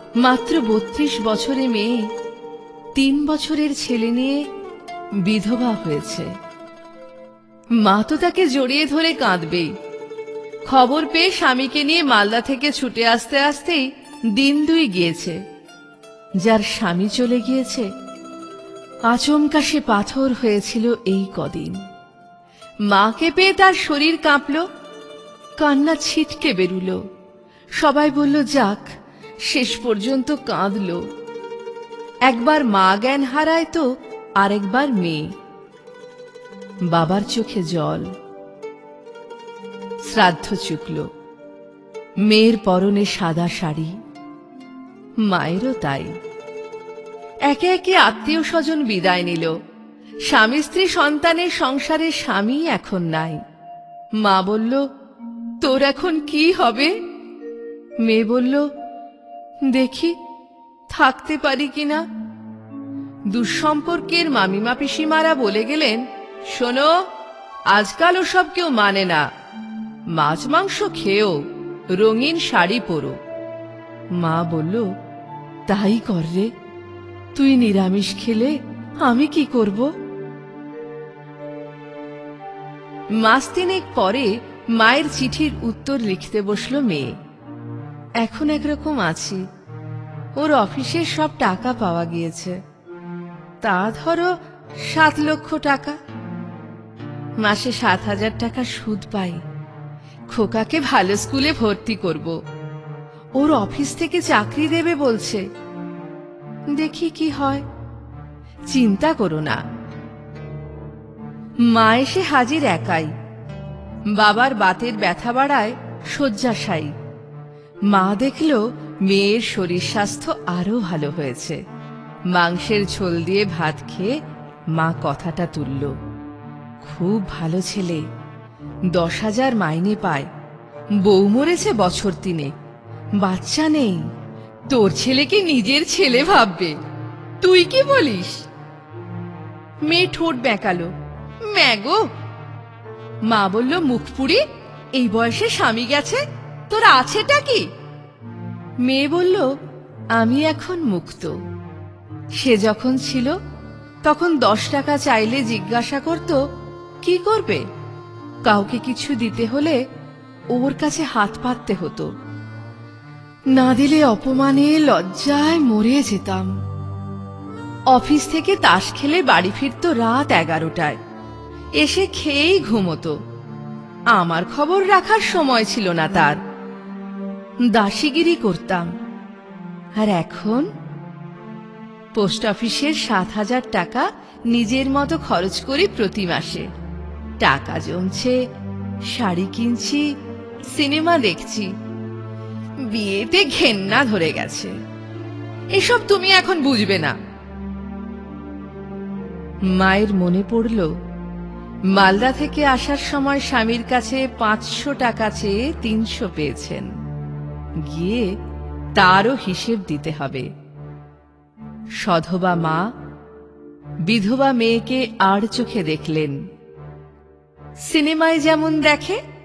মাত্র ৩২ বছরে মেয়ে ৩ বছরের ছেলে নিয়ে বিধবা হয়েছে। মা তো তাকে জড়িয়ে ধরে কাঁদবেই। খবর পেয়ে স্বামীকে নিয়ে মালদা থেকে ছুটে আসতে আসতেই দিন ২ গিয়েছে। যার স্বামী চলে গিয়েছে আচমকা সে পাথর হয়েছিল এই কদিন। মাকে পেয়ে তার শরীর কাঁপল, কান্না ছিটকে বেরুল। সবাই বলল যাক, শেষ পর্যন্ত কাঁদল। একবার মা জ্ঞান হারায় তো আরেকবার মেয়ে। বাবার চোখে জল। শ্রাদ্ধ চুকল। মেয়ের পরনে সাদা শাড়ি, মায়েরও তাই। একে একে আত্মীয় স্বজন বিদায় নিল। স্বামী স্ত্রী সন্তানের সংসারে স্বামী এখন নাই। মা বলল, তোর এখন কি হবে? মেয়ে বলল, দেখি থাকতে পারি কিনা। দুঃসম্পর্কের মামিমা পিসিমারা বলে গেলেন, শোনো, আজকাল ওসব কেউ মানে না। মাছ মাংস খেয়েও রঙিন শাড়ি পরো। মা বলল, তাই কর রে, তুই নিরামিষ খেলে আমি কি করব? মাস ৩ পরে মায়ের চিঠির উত্তর লিখতে বসল মেয়ে। এখন একরকম আছি। ওর অফিসের সব টাকা পাওয়া গিয়েছে। তা ধরো ৭ লক্ষ টাকা। মাসে ৭,০০০ টাকা সুদ পাই। খোকাকে ভালো স্কুলে ভর্তি করব। ওর অফিস থেকে চাকরি দেবে বলছে। দেখি কি হয়। চিন্তা করো না। মা এসে হাজির একাই। বাবার বাতের ব্যথা বাড়ায় শয্যাশায়ী। মা দেখল মেয়ের শরীর স্বাস্থ্য আরো ভালো হয়েছে। মাংসের ঝোল দিয়ে ভাত খেয়ে মা কথাটা তুলল, খুব ভালো ছেলে, ১০,০০০ মাইনে পায়। বউ মরেছে বছর ৩, বাচ্চা নেই। তোর ছেলেকে নিজের ছেলে ভাববে। তুই কি বলিস? মেয়ে ঠোঁট বেঁকালো, ম্যাগো। মা বলল, মুখ পুড়ি, এই বয়সে স্বামী গেছে, তোর আছেটা কি? মেয়ে বলল, আমি এখন মুক্ত। সে যখন ছিল তখন ১০ টাকা চাইলে জিজ্ঞাসা করত কি করবে। কাউকে কিছু দিতে হলে ওর কাছে হাত পাততে হতো। না দিলে অপমানে লজ্জায় মরে যেতাম। অফিস থেকে তাস খেলে বাড়ি ফিরত রাত ১১টায়। এসে খেয়েই ঘুমোতো। আমার খবর রাখার সময় ছিল না তার। দাসীগিরি করতাম। আর এখন পোস্ট অফিসের ৭,০০০ টাকা নিজের মতো খরচ করি প্রতি মাসে। টাকা জমছে, শাড়ি কিনছি, সিনেমা দেখছি। বিয়েতে ঘেন্না ধরে গেছে। এসব তুমি এখন বুঝবে না। মায়ের মনে পড়ল, মালদা থেকে আসার সময় স্বামীর কাছে ৫০০ টাকা চেয়ে ৩০০ পেয়েছেন। গিয়ে তারও হিসেব দিতে হবে। সধবা মা বিধবা মেয়েকে আর চোখে দেখলেন। সিনেমায় যেমন দেখে